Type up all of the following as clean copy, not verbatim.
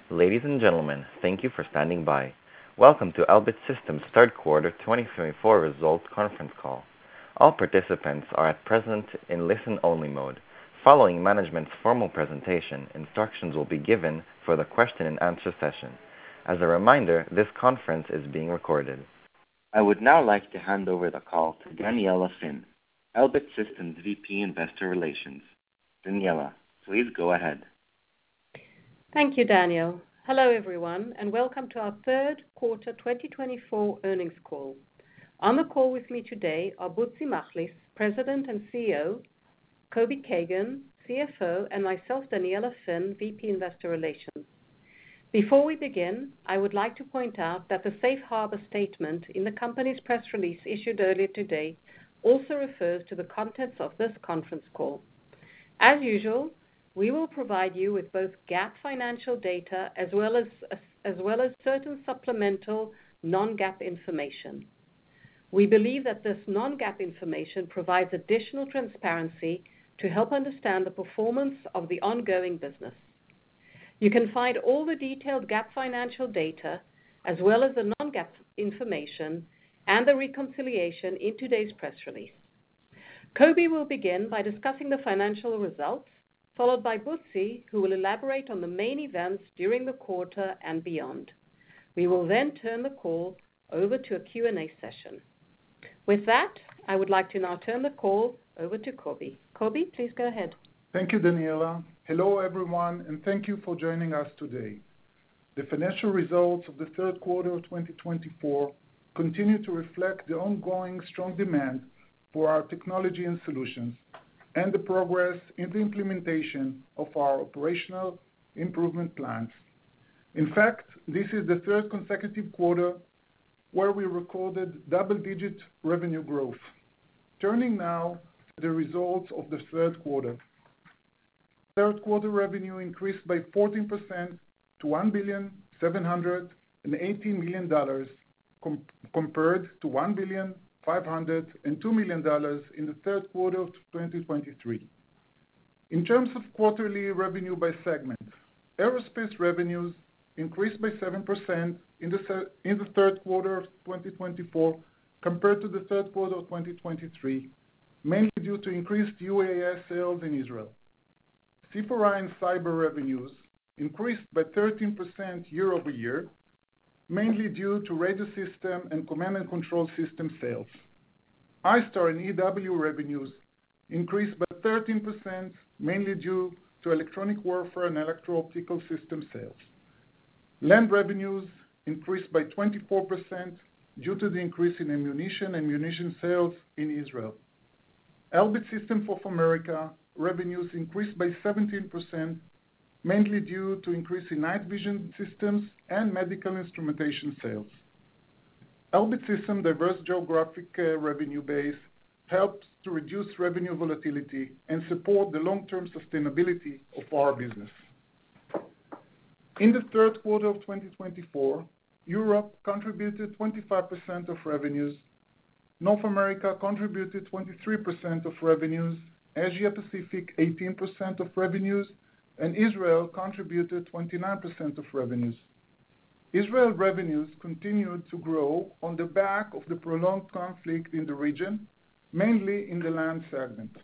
Ladies and gentlemen, thank you for standing by. Welcome to Elbit Systems' third quarter 2024 results conference call. All participants are at present in listen-only mode. Following management's formal presentation, instructions will be given for the question-and-answer session. As a reminder, this conference is being recorded. I would now like to hand over the call to Daniella Finn, Elbit Systems VP Investor Relations. Daniella, please go ahead. Thank you, Daniel. Hello, everyone, and welcome to our third quarter 2024 earnings call. On the call with me today are Butzi Machlis, President and CEO, Kobi Kagan, CFO, and myself, Daniella Finn, VP Investor Relations. Before we begin, I would like to point out that the safe harbor statement in the company's press release issued earlier today also refers to the contents of this conference call. As usual, we will provide you with both GAAP financial data as well as certain supplemental non-GAAP information. We believe that this non-GAAP information provides additional transparency to help understand the performance of the ongoing business. You can find all the detailed GAAP financial data as well as the non-GAAP information and the reconciliation in today's press release. Kobi will begin by discussing the financial results, followed by Butzi, who will elaborate on the main events during the quarter and beyond. We will then turn the call over to a Q&A session. With that, I would like to now turn the call over to Kobi. Kobi, please go ahead. Thank you, Daniella. Hello, everyone, and thank you for joining us today. The financial results of the third quarter of 2024 continue to reflect the ongoing strong demand for our technology and solutions and the progress in the implementation of our operational improvement plans. In fact, this is the third consecutive quarter where we recorded double-digit revenue growth. Turning now to the results of the third quarter. Third quarter revenue increased by 14% to $1,718 million compared to $1,502 million in the third quarter of 2023. In terms of quarterly revenue by segment, aerospace revenues increased by 7% in the third quarter of 2024 compared to the third quarter of 2023, mainly due to increased UAS sales in Israel. C4I and cyber revenues increased by 13% year over year, mainly due to radio system and command and control system sales. ISTAR and EW revenues increased by 13%, mainly due to electronic warfare and electro-optical system sales. Land revenues increased by 24% due to the increase in ammunition and munition sales in Israel. Elbit Systems of America revenues increased by 17%, mainly due to increase in night vision systems and medical instrumentation sales. Elbit Systems' diverse geographic revenue base helps to reduce revenue volatility and support the long-term sustainability of our business. In the third quarter of 2024, Europe contributed 25% of revenues, North America contributed 23% of revenues, Asia Pacific 18% of revenues, and Israel contributed 29% of revenues. Israel revenues continued to grow on the back of the prolonged conflict in the region, mainly in the land segment.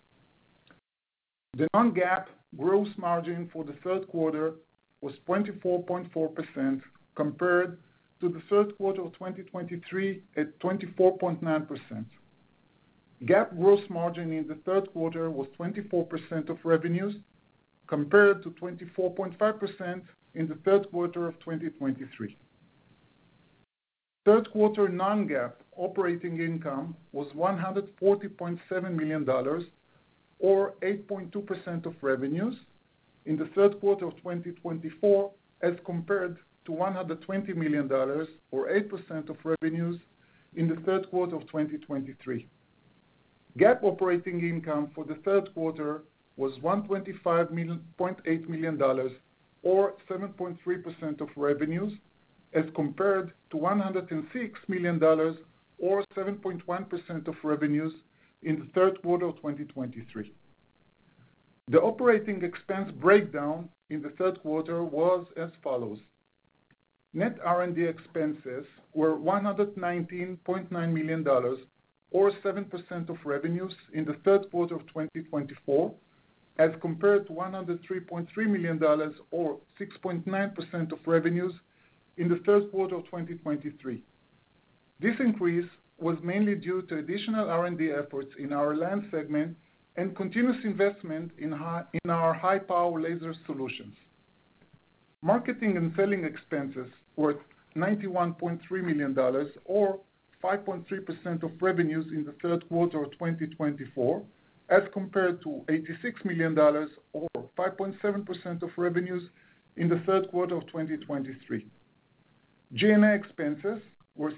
The non-GAAP gross margin for the third quarter was 24.4% compared to the third quarter of 2023 at 24.9%. GAAP gross margin in the third quarter was 24% of revenues compared to 24.5% in the third quarter of 2023. Third quarter non-GAAP operating income was $140.7 million, or 8.2% of revenues, in the third quarter of 2024 as compared to $120 million, or 8% of revenues, in the third quarter of 2023. GAAP operating income for the third quarter was $125.8 million, or 7.3% of revenues, as compared to $106 million, or 7.1% of revenues, in the third quarter of 2023. The operating expense breakdown in the third quarter was as follows. Net R&D expenses were $119.9 million, or 7% of revenues in the third quarter of 2024, as compared to $103.3 million, or 6.9% of revenues in the third quarter of 2023. This increase was mainly due to additional R&D efforts in our land segment and continuous investment in our high-power laser solutions. Marketing and selling expenses were $91.3 million, or 5.3% of revenues in the third quarter of 2024, as compared to $86 million, or 5.7% of revenues in the third quarter of 2023. G&A expenses were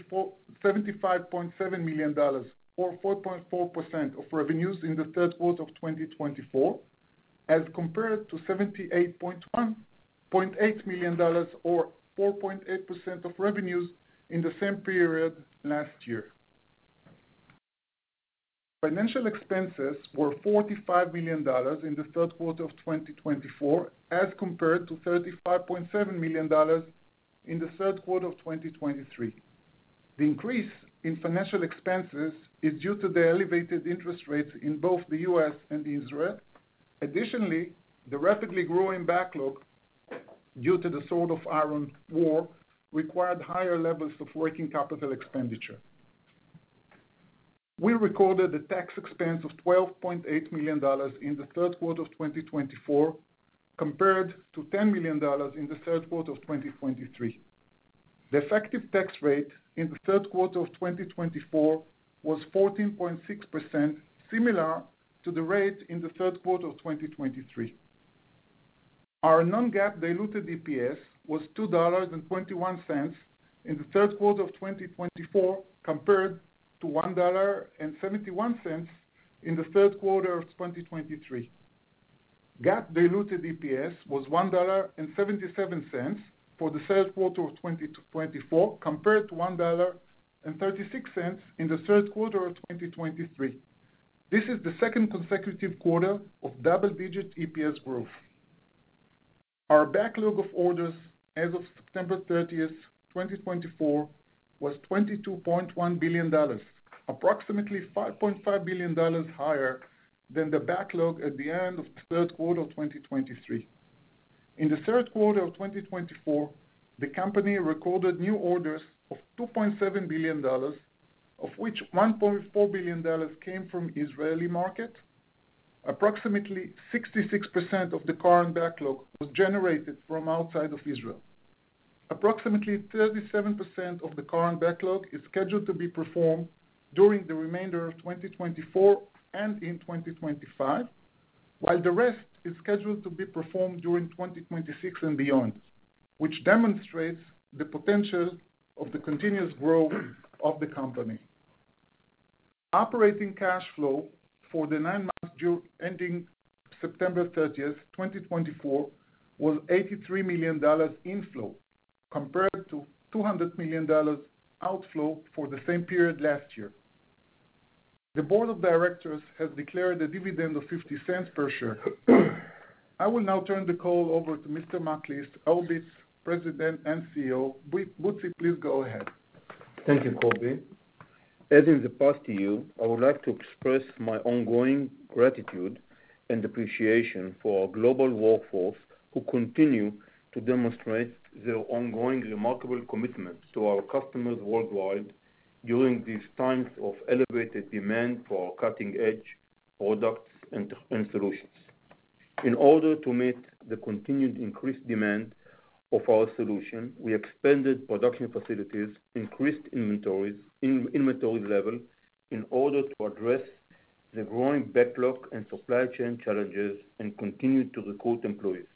$75.7 million, or 4.4% of revenues in the third quarter of 2024, as compared to $78.8 million, or 4.8% of revenues in the same period last year. Financial expenses were $45 million in the third quarter of 2024, as compared to $35.7 million in the third quarter of 2023. The increase in financial expenses is due to the elevated interest rates in both the U.S. and Israel. Additionally, the rapidly growing backlog due to the Sword of Iron war required higher levels of working capital expenditure. We recorded a tax expense of $12.8 million in the third quarter of 2024, compared to $10 million in the third quarter of 2023. The effective tax rate in the third quarter of 2024 was 14.6%, similar to the rate in the third quarter of 2023. Our non-GAAP diluted EPS was $2.21 in the third quarter of 2024, compared to $1.71 in the third quarter of 2023. GAAP diluted EPS was $1.77 for the third quarter of 2024, compared to $1.36 in the third quarter of 2023. This is the second consecutive quarter of double-digit EPS growth. Our backlog of orders as of September 30th, 2024, was $22.1 billion, approximately $5.5 billion higher than the backlog at the end of the third quarter of 2023. In the third quarter of 2024, the company recorded new orders of $2.7 billion, of which $1.4 billion came from the Israeli market. Approximately 66% of the current backlog was generated from outside of Israel. Approximately 37% of the current backlog is scheduled to be performed during the remainder of 2024 and in 2025, while the rest is scheduled to be performed during 2026 and beyond, which demonstrates the potential of the continuous growth of the company. Operating cash flow for the 9 months ending September 30th, 2024, was $83 million inflow, compared to $200 million outflow for the same period last year. The board of directors has declared a dividend of 50 cents per share. I will now turn the call over to Mr. Machlis, Elbit's President and CEO. Butzi, please go ahead. Thank you, Kobi. As in the past year, I would like to express my ongoing gratitude and appreciation for our global workforce who continue to demonstrate their ongoing remarkable commitment to our customers worldwide during these times of elevated demand for our cutting-edge products and solutions. In order to meet the continued increased demand of our solution, we expanded production facilities, increased inventory level in order to address the growing backlog and supply chain challenges, and continued to recruit employees.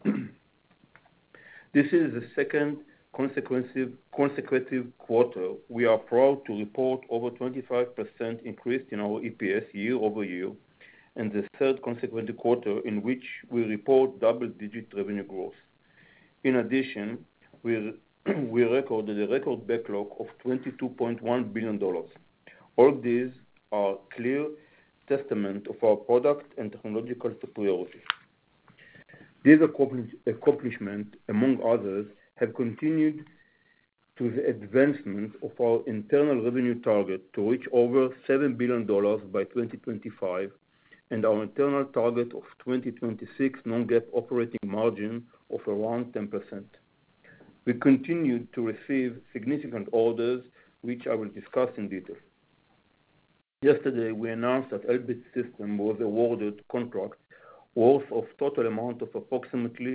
This is the second consecutive quarter. We are proud to report over 25% increase in our EPS year over year, and the third consecutive quarter in which we report double-digit revenue growth. In addition, we recorded a record backlog of $22.1 billion. All these are clear testament of our product and technological superiority. These accomplishments, among others, have contributed to the advancement of our internal revenue target to reach over $7 billion by 2025 and our internal target of 2026 non-GAAP operating margin of around 10%. We continue to receive significant orders, which I will discuss in detail. Yesterday, we announced that Elbit Systems was awarded contract worth of total amount of approximately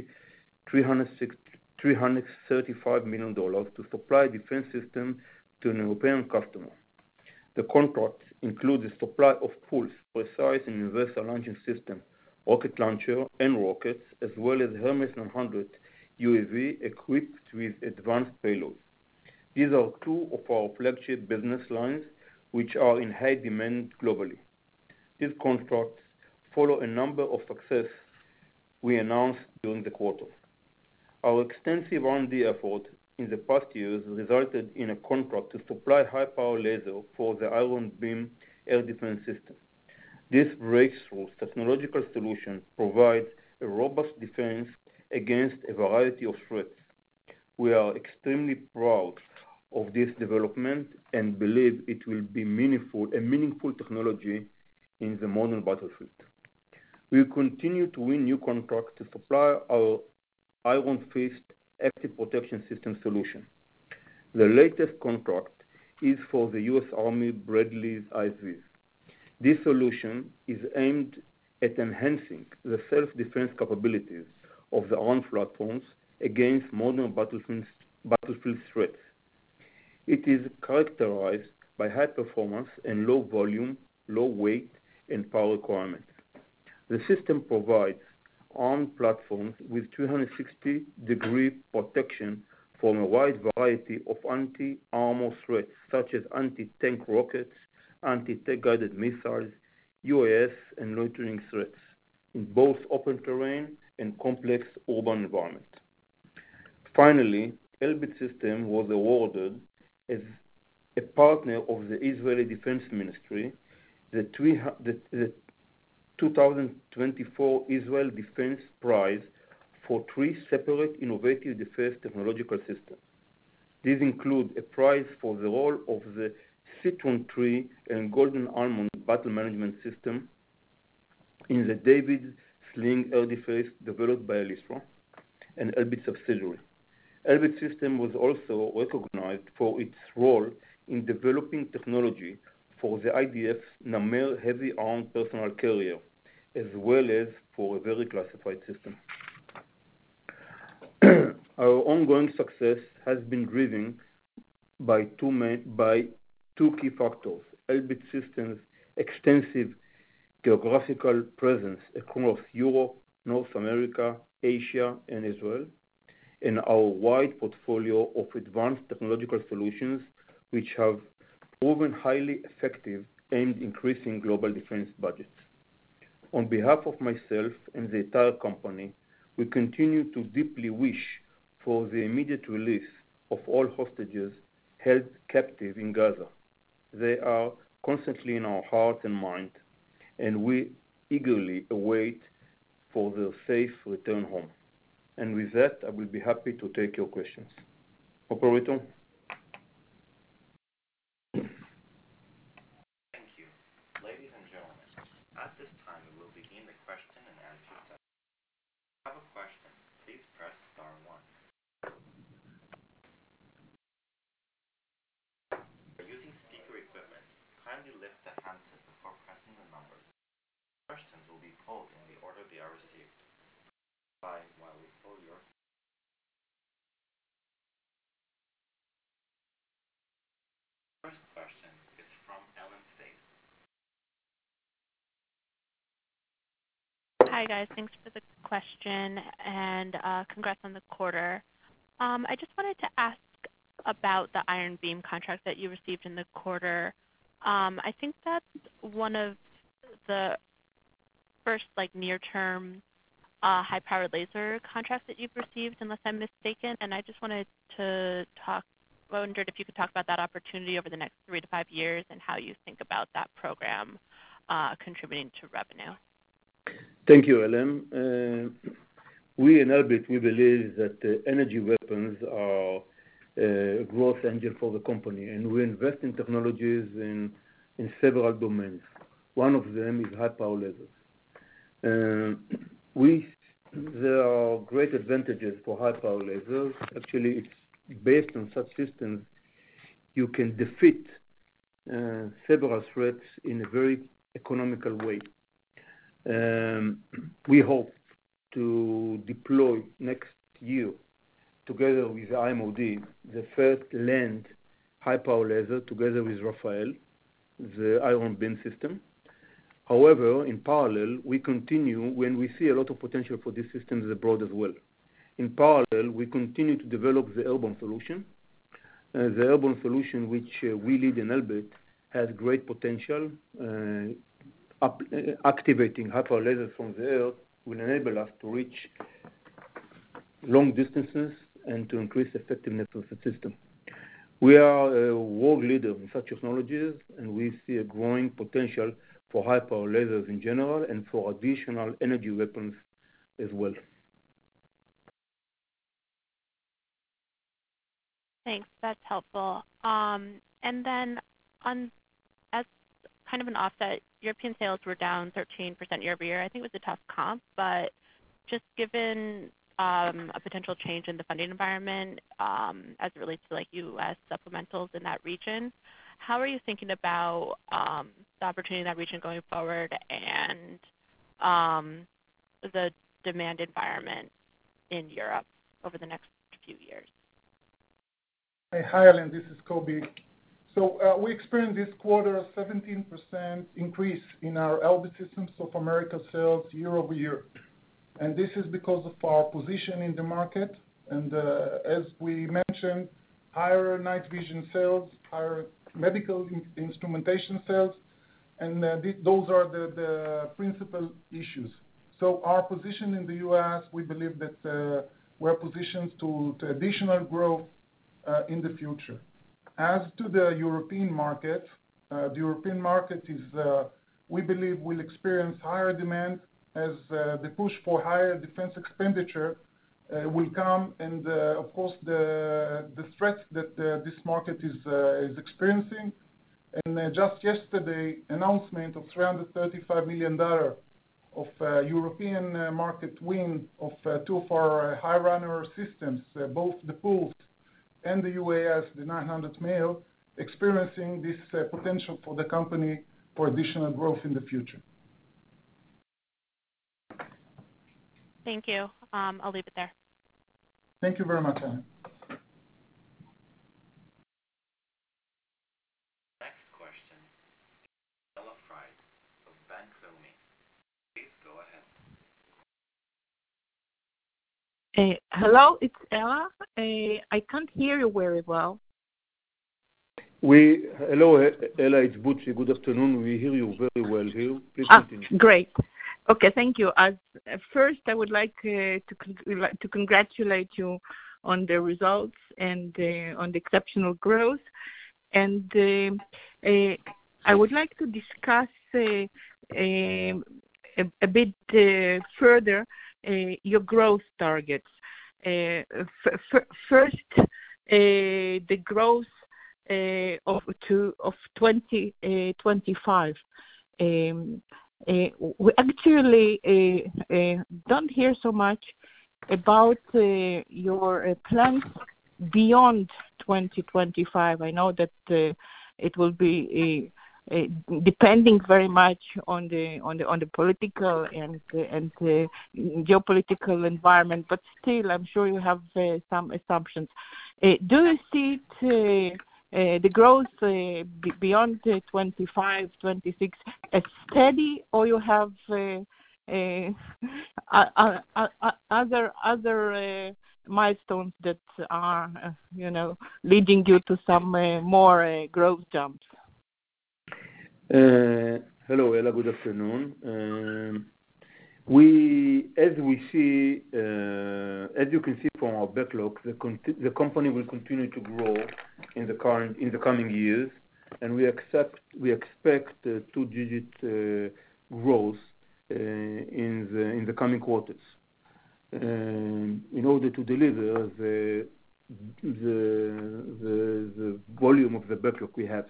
$335 million to supply defense systems to an European customer. The contract includes the supply of PULS, Precise and Universal Launching System, rocket launcher and rockets, as well as Hermes 900 UAV equipped with advanced payloads. These are two of our flagship business lines, which are in high demand globally. These contracts follow a number of successes we announced during the quarter. Our extensive R&D effort in the past years resulted in a contract to supply high-power laser for the Iron Beam air defense system. This breakthrough technological solution provides a robust defense against a variety of threats. We are extremely proud of this development and believe it will be a meaningful technology in the modern battlefield. We will continue to win new contracts to supply our Iron Fist active protection system solution. The latest contract is for the U.S. Army Bradley's ISVs. This solution is aimed at enhancing the self-defense capabilities of the armed platforms against modern battlefield threats. It is characterized by high performance and low volume, low weight, and power requirements. The system provides armed platforms with 360-degree protection from a wide variety of anti-armor threats, such as anti-tank rockets, anti-tank guided missiles, UAS, and loitering threats in both open terrain and complex urban environments. Finally, Elbit Systems was awarded as a partner of the Israeli Defense Ministry the 2024 Israel Defense Prize for 3 separate innovative defense technological systems. These include a prize for the role of the Citron Tree and Golden Almond battle management system in the David Sling air defense developed by Elisra, an Elbit subsidiary. Elbit Systems was also recognized for its role in developing technology for the IDF's Namer heavy armed personnel carrier, as well as for a very classified system. Our ongoing success has been driven by two key factors: Elbit Systems' extensive geographical presence across Europe, North America, Asia, and Israel, and our wide portfolio of advanced technological solutions, which have proven highly effective aimed increasing global defense budgets. On behalf of myself and the entire company, we continue to deeply wish for the immediate release of all hostages held captive in Gaza. They are constantly in our hearts and minds, and we eagerly await for their safe return home. And with that, I will be happy to take your questions. Operator? Thank you. Ladies and gentlemen, at this time we will begin the question and answer session. If you have a question, please press star 1. If you're using speaker equipment, kindly lift the handset before pressing the numbers. Questions will be pulled in the order they are received. While we pull your first question is from Ellen Faith. Hi guys, thanks for the question and congrats on the quarter. I just wanted to ask about the Iron Beam contract that you received in the quarter. I think that's one of the first near-term high-powered laser contracts that you've received, unless I'm mistaken. And I just wondered if you could talk about that opportunity over the next 3 to 5 years and how you think about that program contributing to revenue? Thank you, Ellen. We in Elbit, we believe that energy weapons are a growth engine for the company, and we invest in technologies in several domains. One of them is high-power lasers. There are great advantages for high-power lasers. Actually, it's based on such systems, you can defeat several threats in a very economical way. We hope to deploy next year, together with the IMOD, the first land high-power laser together with Rafael, the Iron Beam system. However, in parallel, we continue when we see a lot of potential for these systems abroad as well. In parallel, we continue to develop the airborne solution. The airborne solution, which we lead in Elbit, has great potential. Activating high-power lasers from the air will enable us to reach long distances and to increase effectiveness of the system. We are a world leader in such technologies, and we see a growing potential for high-power lasers in general and for additional energy weapons as well. Thanks. That's helpful. And then as kind of an offset, European sales were down 13% year over year. I think it was a tough comp, but just given a potential change in the funding environment as it relates to like U.S. supplementals in that region, how are you thinking about the opportunity in that region going forward and the demand environment in Europe over the next few years? Hi, Ellen. This is Kobi. So we experienced this quarter a 17% increase in our Elbit Systems of America sales year over year. And this is because of our position in the market. And as we mentioned, higher night vision sales, higher medical instrumentation sales, and those are the principal issues. So our position in the U.S., we believe that we're positioned to additional growth in the future. As to the European market, is, we believe, will experience higher demand as the push for higher defense expenditure will come, and of course the threats that this market is experiencing. And just yesterday, announcement of $335 million of European market win of two of our high runner systems, both the PULS and the UAS, the 900 mil, experiencing this potential for the company for additional growth in the future. Thank you. I'll leave it there. Thank you very much, Anne. Next question, Ella Fry of Bank Leumi. Please go ahead. Hello, it's Ella. I can't hear you very well. Hello, Ella, it's Butzi. Good afternoon. We hear you very well here. Please continue. Great. Okay, thank you. First, I would like to congratulate you on the results and on the exceptional growth. And I would like to discuss a bit further your growth targets. First, the growth of 2025. We actually don't hear so much about your plans beyond 2025. I know that it will be depending very much on the political and geopolitical environment, but still, I'm sure you have some assumptions. Do you see the growth beyond 25, 26 as steady, or you have other milestones that are, leading you to some more growth jumps? Hello, Ella. Good afternoon. As you can see from our backlog, the company will continue to grow in the coming years. and we expect two-digit growth in the coming quarters. In order to deliver the volume of the backlog we have.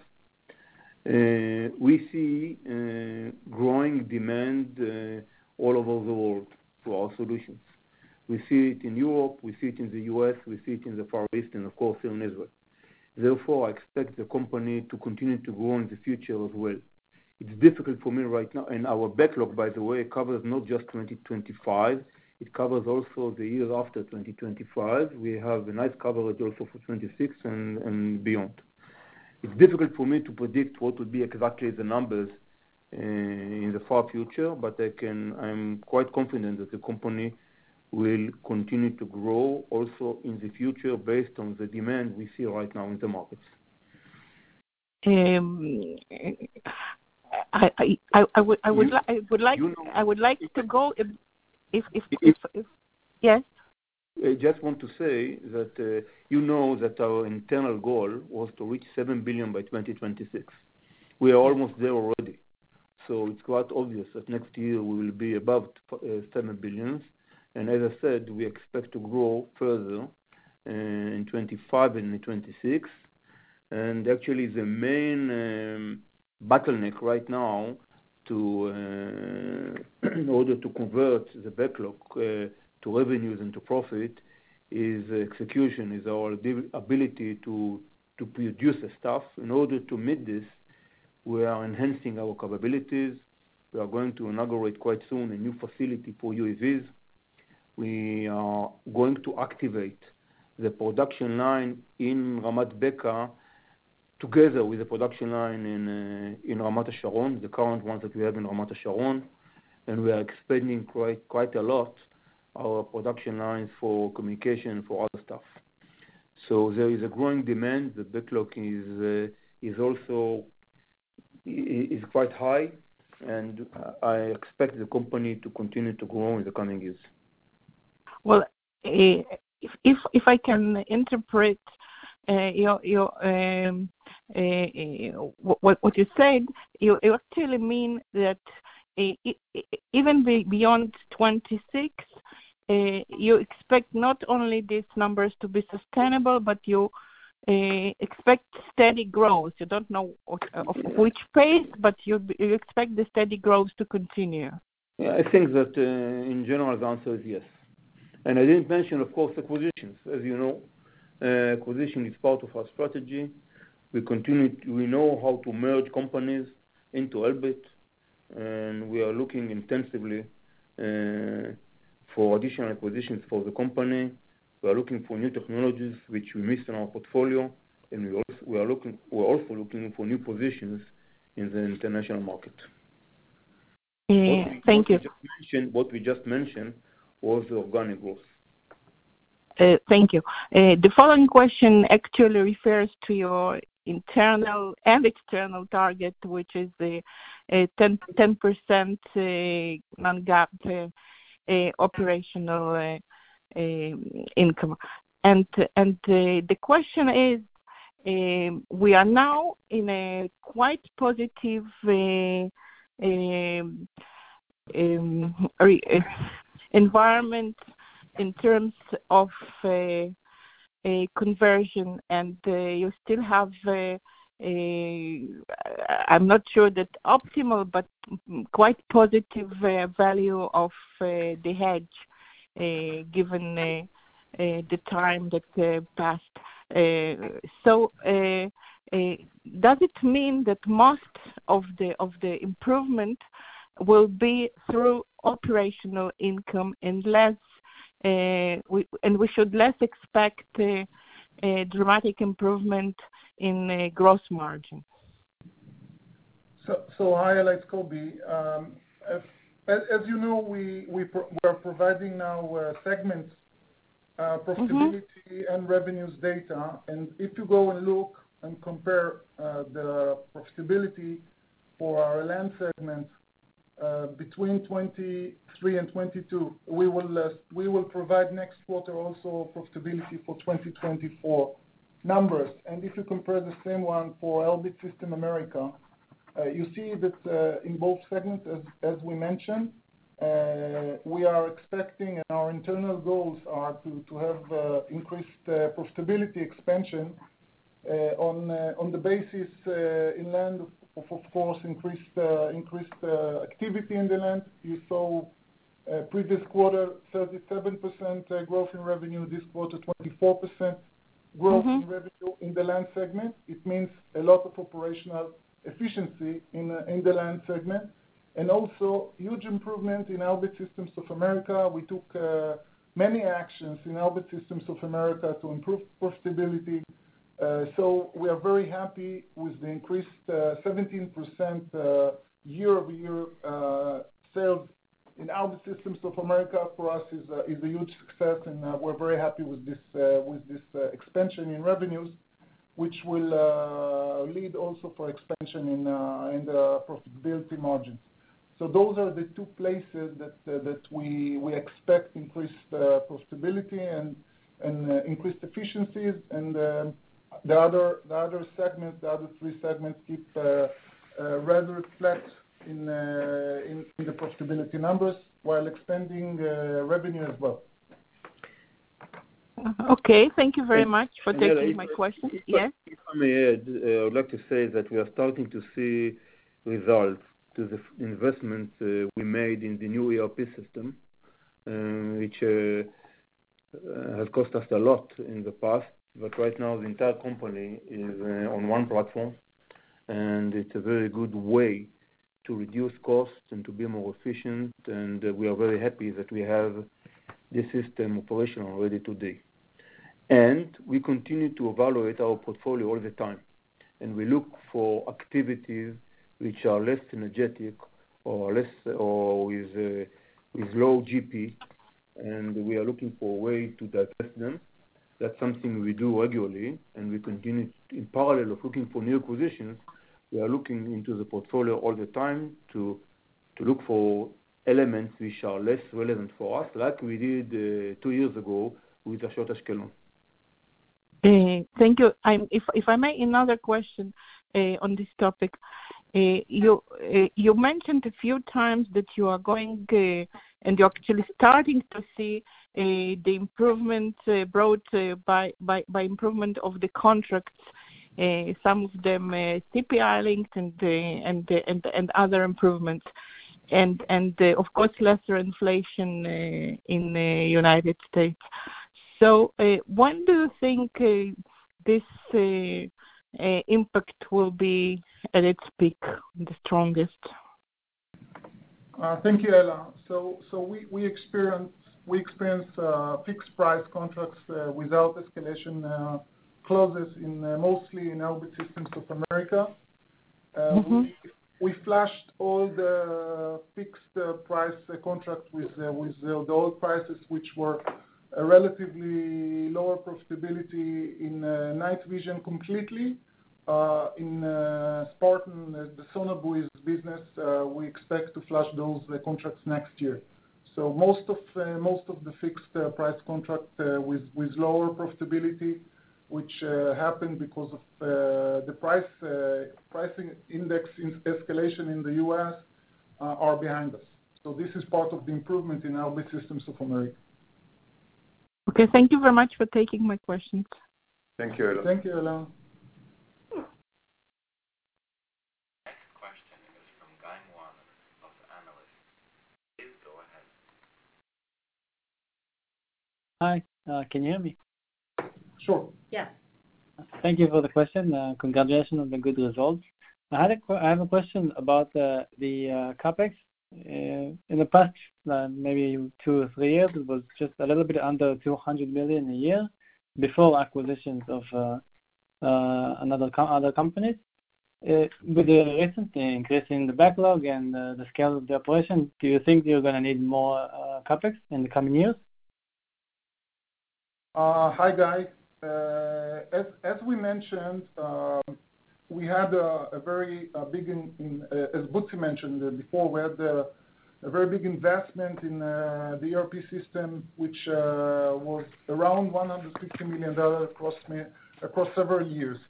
We see growing demand all over the world for our solutions. We see it in Europe, we see it in the US, we see it in the Far East, and of course here in Israel. Therefore, I expect the company to continue to grow in the future as well. It's difficult for me right now, and our backlog, by the way, covers not just 2025, it covers also the years after 2025. We have a nice coverage also for 26 and beyond. It's difficult for me to predict what would be exactly the numbers in the far future, but I'm quite confident that the company will continue to grow also in the future based on the demand we see right now in the markets. I would like to go if yes. I just want to say that that our internal goal was to reach $7 billion by 2026. We are almost there already. So it's quite obvious that next year we will be above $7 billion. And as I said, we expect to grow further in 25 and in 26. And actually the main bottleneck right now in order to convert the backlog to revenues and to profit is execution, is our ability to produce the stuff. In order to meet this, we are enhancing our capabilities. We are going to inaugurate quite soon a new facility for UAVs. We are going to activate the production line in Ramat Beka together with the production line in Ramat HaSharon, the current one that we have in Ramat HaSharon, and we are expanding quite a lot our production lines for communication, for other stuff. So there is a growing demand. The backlog is also quite high, and I expect the company to continue to grow in the coming years. Well, if I can interpret what you said, you actually mean that even beyond 26, you expect not only these numbers to be sustainable, but you expect steady growth. You don't know of which pace, but you expect the steady growth to continue. Yeah, I think that in general the answer is yes. And I didn't mention, of course, acquisitions. As you know, acquisition is part of our strategy. We know how to merge companies into Elbit, and we are looking intensively for additional acquisitions for the company. We are looking for new technologies which we missed in our portfolio, and we're also looking for new positions in the international market. Thank you. What we just mentioned was the organic growth. Thank you. The following question actually refers to your internal and external target, which is the 10% non-GAAP operational income. And the question is, we are now in a quite positive environment in terms of a conversion, and you still have I'm not sure that optimal, but quite positive value of the hedge given the time that passed. So does it mean that most of the improvement will be through operational income and less we should less expect a dramatic improvement in gross margin? So hi, it's Kobi. As you know, we are providing now segments, profitability and revenues data. And if you go and look and compare the profitability for our land segment between 23 and 22, we will provide next quarter also profitability for 2024. numbers, and if you compare the same one for Elbit Systems America, you see that in both segments, as we mentioned, we are expecting, and our internal goals are to have increased profitability expansion on the basis in land of course increased activity in the land. You saw previous quarter 37% growth in revenue. This quarter 24% growth in revenue in the land segment. It means a lot of operational efficiency in the land segment, and also huge improvement in Elbit Systems of America. We took many actions in Elbit Systems of America to improve profitability. So we are very happy with the increased 17% year-over-year sales in Elbit Systems of America. For us is a huge success, and we're very happy with this expansion in revenues, which will lead also for expansion in the profitability margins. So those are the two places that we expect increased profitability and increased efficiencies, and the other segments, the other three segments keep rather flat in the profitability numbers while expanding revenue as well. Okay, thank you very much for taking my question. Yes? If I may add, I would like to say that we are starting to see results to the investments we made in the new ERP system, which has cost us a lot in the past. But right now, the entire company is on one platform, and it's a very good way to reduce costs and to be more efficient. And we are very happy that we have this system operational already today. And we continue to evaluate our portfolio all the time, and we look for activities which are less energetic or with low GP, and we are looking for a way to divest them. That's something we do regularly, and we continue in parallel of looking for new acquisitions. We are looking into the portfolio all the time to look for elements which are less relevant for us, like we did 2 years ago with Ashot Ashkelon. Thank you. If I may, another question on this topic. You mentioned a few times that you are going and you're actually starting to see the improvement brought by improvement of the contracts. Some of them CPI linked and other improvements, and of course lesser inflation in the United States. So when do you think this impact will be at its peak, the strongest? Thank you, Ella. So we experience fixed price contracts without escalation clauses mostly in Elbit Systems of America. We flashed all the fixed price contracts with the old prices, which were a relatively lower profitability in night vision completely. In Sparton, the Sonobuoy business, we expect to flash those contracts next year. So most of the fixed price contract with lower profitability, which happened because of the pricing index escalation in the U.S., are behind us. So this is part of the improvement in Elbit Systems of America. Okay, thank you very much for taking my questions. Thank you, Ella. Thank you, Ella. Next question is from Guy Moana of Analyst. Please go ahead. Hi, can you hear me? Sure. Yeah. Thank you for the question. Congratulations on the good results. I have a question about the CapEx. In the past, maybe 2 or 3 years, it was just a little bit under $200 million a year before acquisitions of other companies. With the recent increase in the backlog and the scale of the operation, do you think you're going to need more CapEx in the coming years? Hi, Guy. As we mentioned, we had a very big, as Butzi mentioned before, we had a very big investment in the ERP system, which was around $150 million across several years.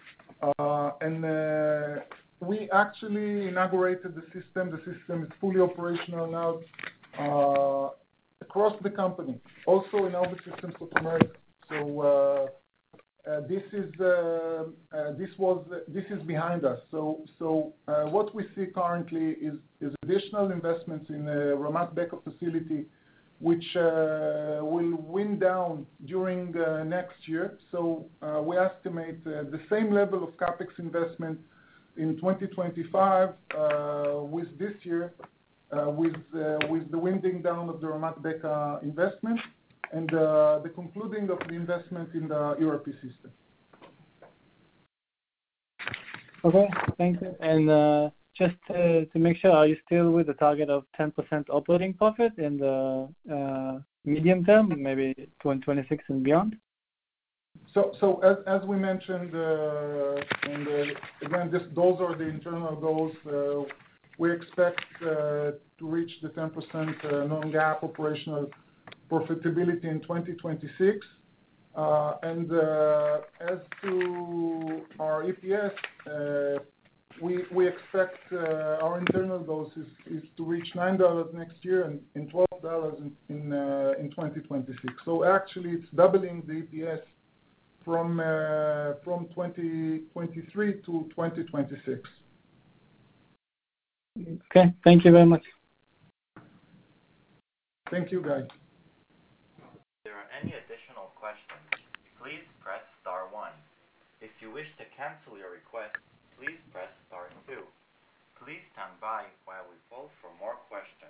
And we actually inaugurated the system. The system is fully operational now across the company, also in Elbit Systems of America. So this is behind us. So what we see currently is additional investments in the Ramat Beka facility, which will wind down during next year. So we estimate the same level of CapEx investment in 2025 with this year, with the winding down of the Ramat Beka investment and the concluding of the investment in the ERP system. Okay, thank you. And just to make sure, are you still with the target of 10% operating profit in the medium term, maybe 2026 and beyond? So as we mentioned, and again, those are the internal goals. We expect to reach the 10% non-GAAP operational profitability in 2026. And as to our EPS, we expect our internal goals is to reach $9 next year and $12 in 2026. So actually, it's doubling the EPS from 2023 to 2026. Okay, thank you very much. Thank you, guys. If there are any additional questions, please press star 1. If you wish to cancel your request, please press star 2. Please stand by while we poll for more questions.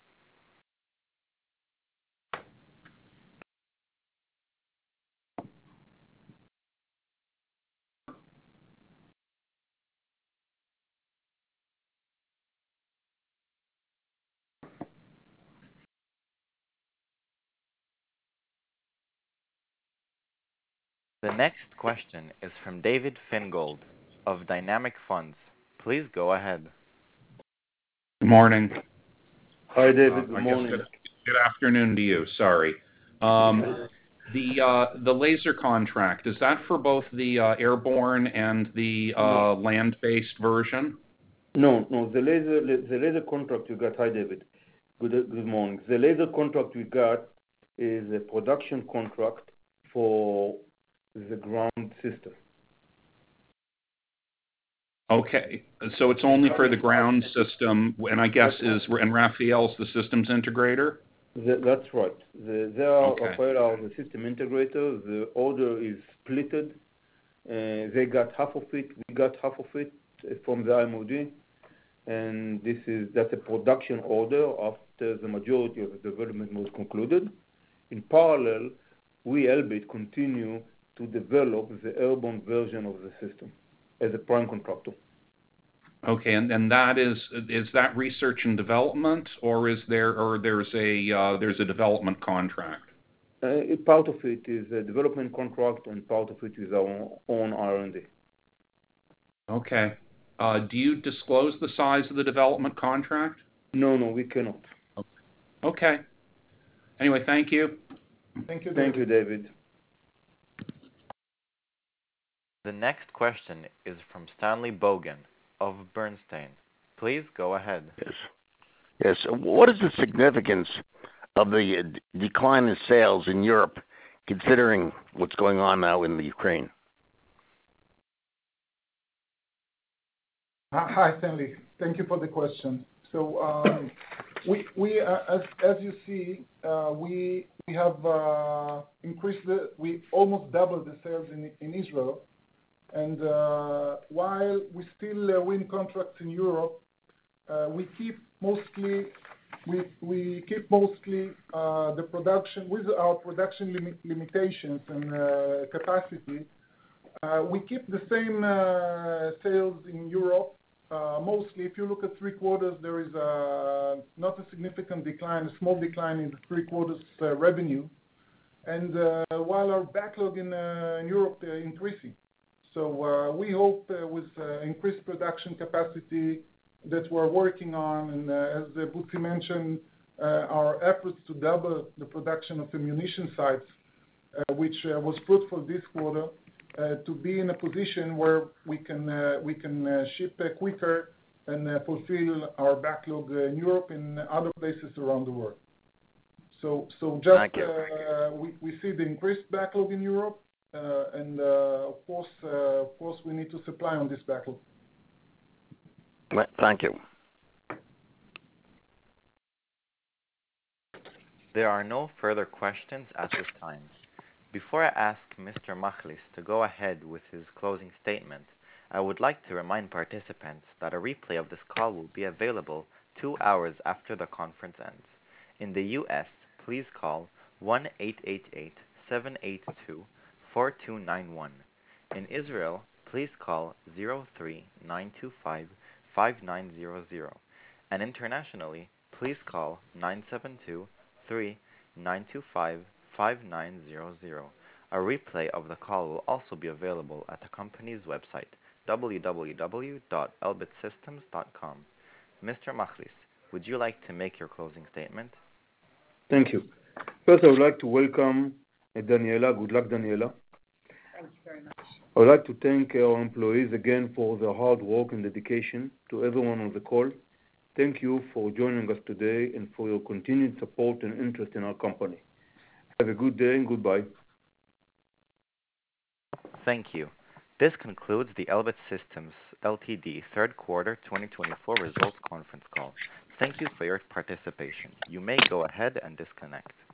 The next question is from David Fingold of Dynamic Funds. Please go ahead. Good morning. Hi, David. Good morning. Good afternoon to you. Sorry. The laser contract, is that for both the airborne and the land-based version? No. The laser contract we got. Hi, David. Good morning. The laser contract we got is a production contract for the ground system. Okay, so it's only for the ground system, and I guess and Rafael's the systems integrator? That's right. Rafael are the system integrator. The order is splitted. They got half of it. We got half of it from the MOD, and that's a production order after the majority of the development was concluded. In parallel, we Elbit continue to develop the airborne version of the system as a prime contractor. Okay, and that is that research and development, or there's a development contract? Part of it is a development contract, and part of it is our own R&D. Okay. Do you disclose the size of the development contract? No, we cannot. Okay. Anyway, thank you. Thank you, David. Thank you, David. The next question is from Stanley Bogan of Bernstein. Please go ahead. Yes. What is the significance of the decline in sales in Europe, considering what's going on now in the Ukraine? Hi, Stanley. Thank you for the question. So we as you see, we have increased we almost doubled the sales in Israel. And while we still win contracts in Europe, we keep mostly the production with our production limitations and capacity. We keep the same sales in Europe. Mostly, if you look at 3 quarters, there is not a significant decline, a small decline in the 3 quarters revenue. And while our backlog in Europe increasing. So we hope with increased production capacity that we're working on. And as Butzi mentioned, our efforts to double the production of ammunition sites, which was fruitful this quarter, to be in a position where we can ship quicker and fulfill our backlog in Europe and other places around the world. So just we see the increased backlog in Europe, and of course we need to supply on this backlog. Thank you. There are no further questions at this time. Before I ask Mr. Machlis to go ahead with his closing statement, I would like to remind participants that a replay of this call will be available 2 hours after the conference ends. In the U.S., please call 1-888-782-4291. In Israel, please call 03-925-5900. And internationally, please call 972-3-925-5900. A replay of the call will also be available at the company's website, www.elbitsystems.com. Mr. Machlis, would you like to make your closing statement? Thank you. First, I would like to welcome Daniela. Good luck, Daniela. Thank you very much. I would like to thank our employees again for their hard work and dedication. To everyone on the call, thank you for joining us today and for your continued support and interest in our company. Have a good day and goodbye. Thank you. This concludes the Elbit Systems Ltd. Third Quarter 2024 Results Conference Call. Thank you for your participation. You may go ahead and disconnect.